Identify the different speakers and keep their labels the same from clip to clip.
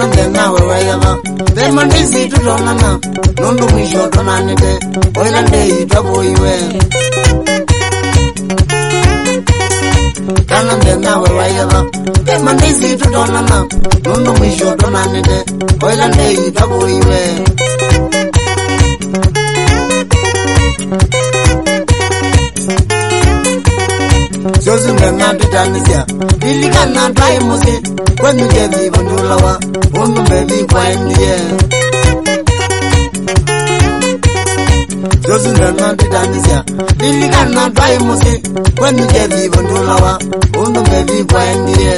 Speaker 1: Kana tena wewe yaba Dema nisi tutonana Nundu mwisho tonanite Oila ndei taboiwe Kana tena wewe yaba Dema nisi tutonana Nundu mwisho tonanite Oila ndei taboiwe Jozinga na bitanisia Ilika na dai musi Kwenu jevi bandulawa Undu bevi kwa endie Jozinga na bitanisia Ilika na dai musi Kwenu jevi bandulawa Undu bevi kwa endie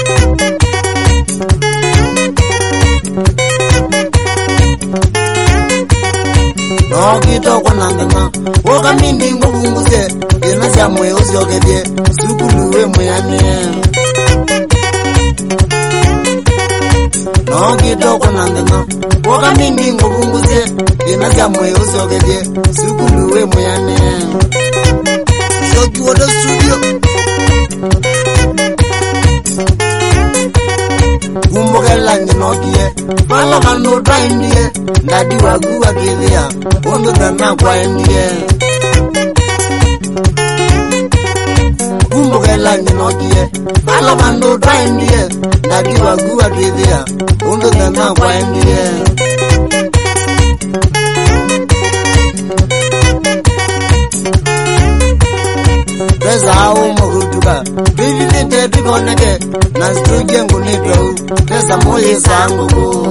Speaker 1: Nokito kwa nandema Woka mindi ngubunguse Inasya mwe usiokebye Sukuluwe mweyane Nokito kwa nandema Woka mindi ngubunguse Inasya mwe usiokebye Sukuluwe mweyane Soki wada studio Kumbukela njinokie Fala kano taindie Ndadi wagu wakithia Undu tana kwa endie Kumbukela njinokie Fala kano taindie Ndadi wagu wakithia Undu tana kwa endie Pesa hao mkutuka Biviti tepi koneke Na struje ngunito Pesa muli sanguku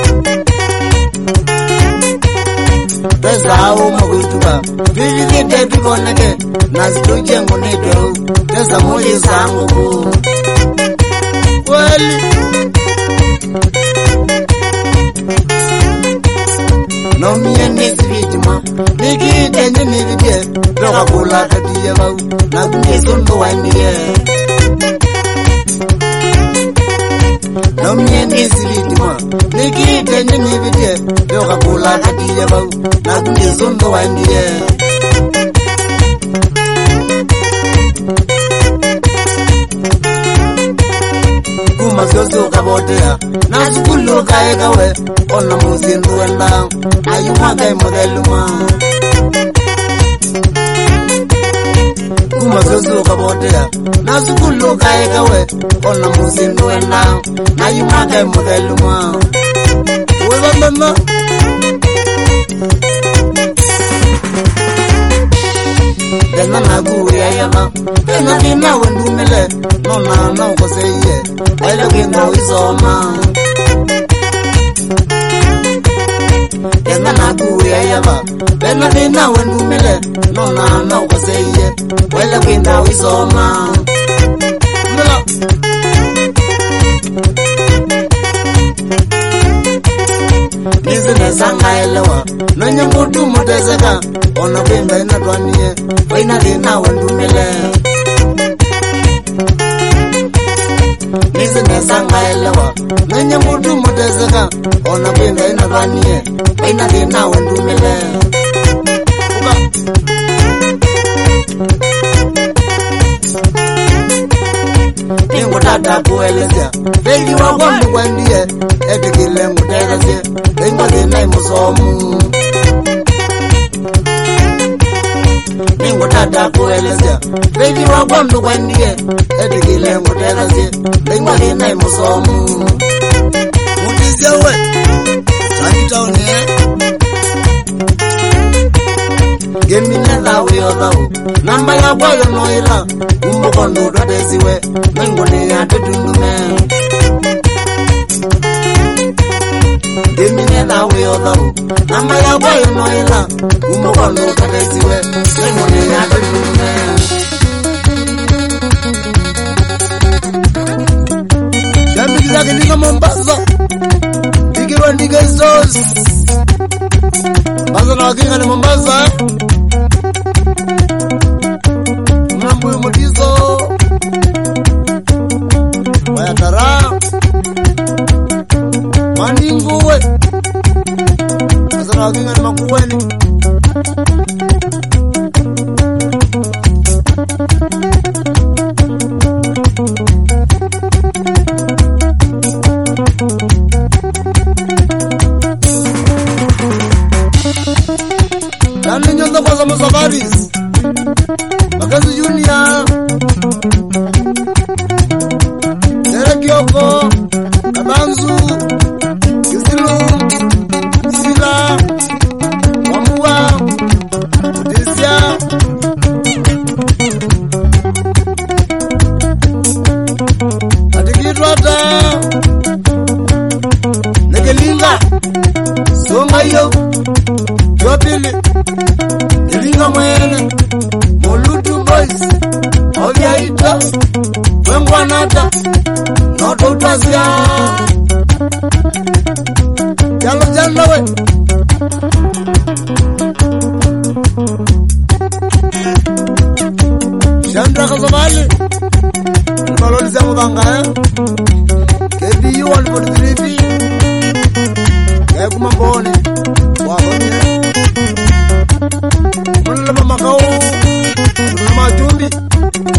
Speaker 1: Pesa hao mkutuka Biviti tepi koneke Na struje ngunito Pesa muli sanguku Wali No miye nisivitima Niki tenye nividye Toka kula katiye wau Na kunye sundu waindiye No miye nisivitima Niki tenye nividye Toka kula katiye wau Na kunye sundu waindiye Kuma soso kabotea Na sukulu kaekawe Ona musindu wenda Ayuma kai modeluma Kuma soso kabotea Na sukulu kaekawe Ona musindu wenda Ayuma kai modeluma Wewa mama Dena nagu ya yama Dena dina wendumele Nona na ukoseye Aila kino izoma Dena nagu ya yama Dena dina wendumele Nona na ukoseye Aila kino izoma Mela Nizine sanga elewa Nanya mutu mutezeka Ona pinda inatwanie Waina dina wendumele Nizine sanga elewa Nanya mutu mutezeka Ona pinda inatwanie Waina dina wendumele Ningu tata kuelezea Wengi wawandu kwa ndiye Etikile ngutelezea Ningu dina imusomu Ningu tata kuelezea Wengi wawandu kwa ndiye Etikile ngutelezea Ningu dina imusomu Mutizia we Sanitaoni Gemine dhawi odhawu Namba ya kwayo noila Umbukondo dodesiwe Ningu ni atutundume Gemine dhawi odhawu Namba ya kwayo noila Umbukondo dodesiwe Ningu ni atutundume Shambiki zake nika Mombasa Ikirwa ndika isos Mombasa na wakinga ni Mombasa Mlambuyu mutizo Wayatara Mandinguwe Mombasa na wakinga ni Makuweni Yusilu Sila Wamua Udisia Atikirwata Negelinga Songayo Jopili Negelinga mwene Molutu boys Oviaita Wengwanata Noto utazia Jalo jalo we Chandra Kazamali Maloli za mubanga KBU 143B Kuma mbone Wabone Mwana makao Mwana majumbi